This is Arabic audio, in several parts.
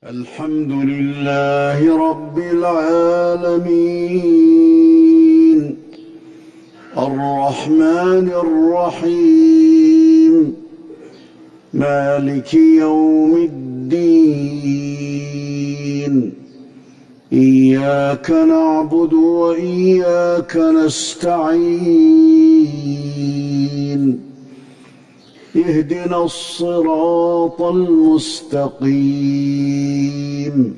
الحمد لله رب العالمين الرحمن الرحيم مالك يوم الدين إياك نعبد وإياك نستعين اهدنا الصراط المستقيم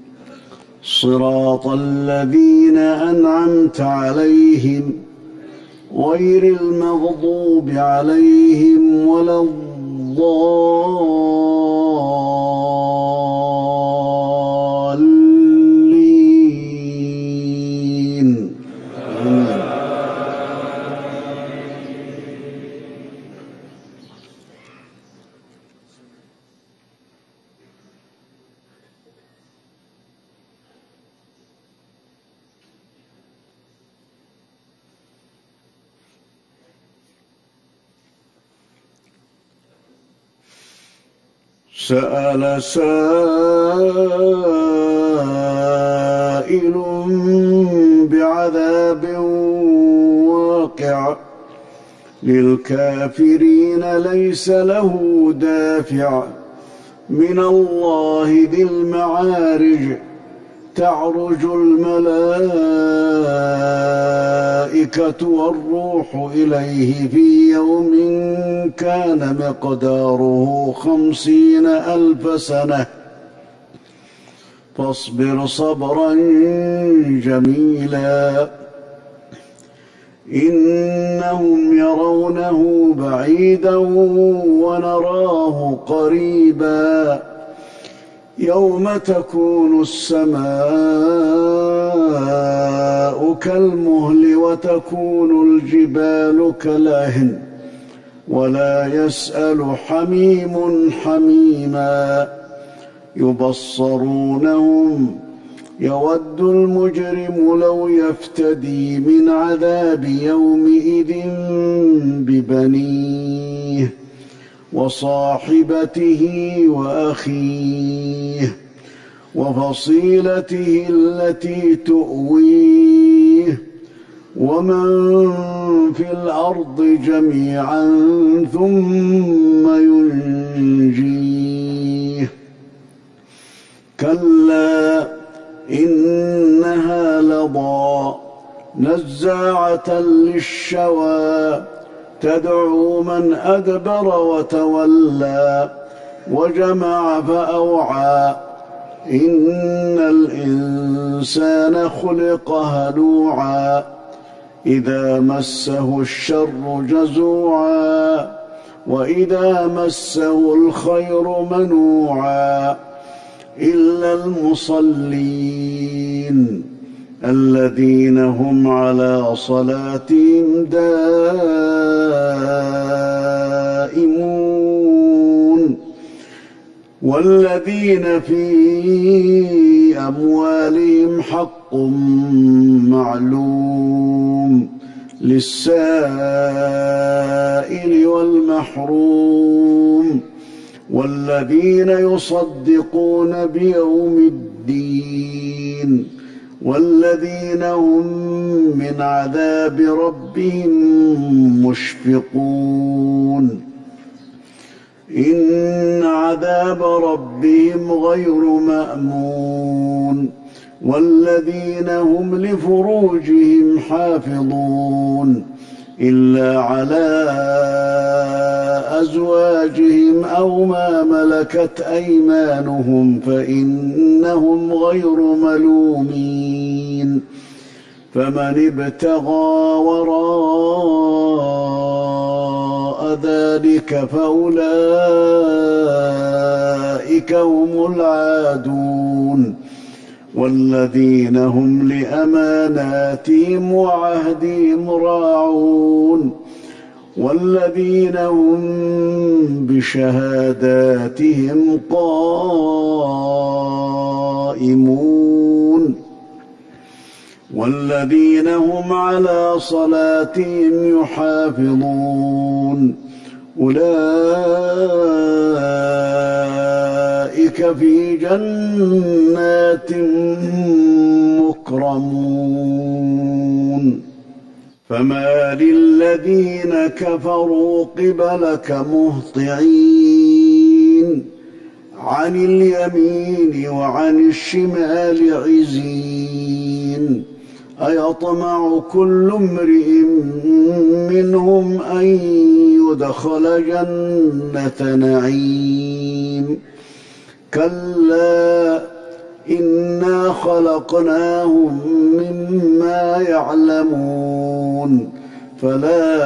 صراط الذين أنعمت عليهم غير المغضوب عليهم ولا الضالين. سأل سائل بعذاب واقع للكافرين ليس له دافع من الله ذي المعارج تعرج الملائكة والروح إليه في يوم كان مقداره 50,000 سنة فاصبر صبرا جميلا إنهم يرونه بعيدا ونراه قريبا يوم تكون السماء كالمهل وتكون الجبال كالعهن ولا يسأل حميم حميما يبصرونهم يود المجرم لو يفتدي من عذاب يومئذ ببنيه وصاحبته وأخيه وفصيلته التي تؤويه ومن في الأرض جميعا ثم ينجيه كلا إنها لظى نزاعة للشوى تدعو من أدبر وتولى وجمع فأوعى إن الإنسان خلق هلوعا إذا مسه الشر جزوعا وإذا مسه الخير منوعا إلا المصلين الذين هم على صلاتهم دائمون والذين في أموالهم حق معلوم للسائل والمحروم والذين يصدقون بيوم الدين والذين هم من عذاب ربهم مشفقون إن عذاب ربهم غير مأمون والذين هم لفروجهم حافظون إلا على أزواجهم أو ما ملكت أيمانهم فإنهم غير ملومين فمن ابتغى وراء ذلك فأولئك هم العادون والذين هم لأماناتهم وعهدهم راعون والذين هم بشهاداتهم قائمون والذين هم على صلاتهم يحافظون أولئك أولئك في جنات مكرمون فما للذين كفروا قبلك مهطعين عن اليمين وعن الشمال عزين أيطمع كل امرئ منهم أن يدخل جنة نعيم كلا إنا خلقناهم مما يعلمون فلا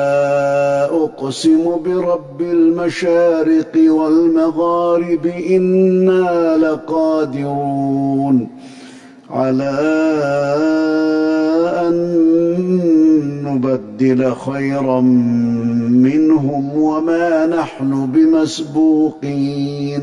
أقسم برب المشارق والمغارب إنا لقادرون على أن نبدل خيرا منهم وما نحن بمسبوقين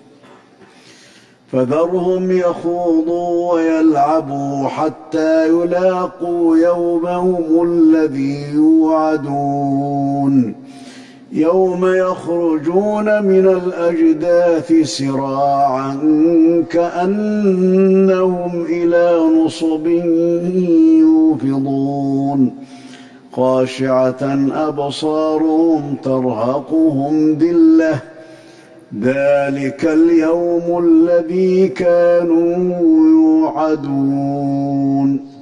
فذرهم يخوضوا ويلعبوا حتى يلاقوا يومهم الذي يوعدون يوم يخرجون من الأجداث سراعا كأنهم إلى نصب يوفضون خاشعة أبصارهم ترهقهم ذلة ذلك اليوم الذي كانوا يوعدون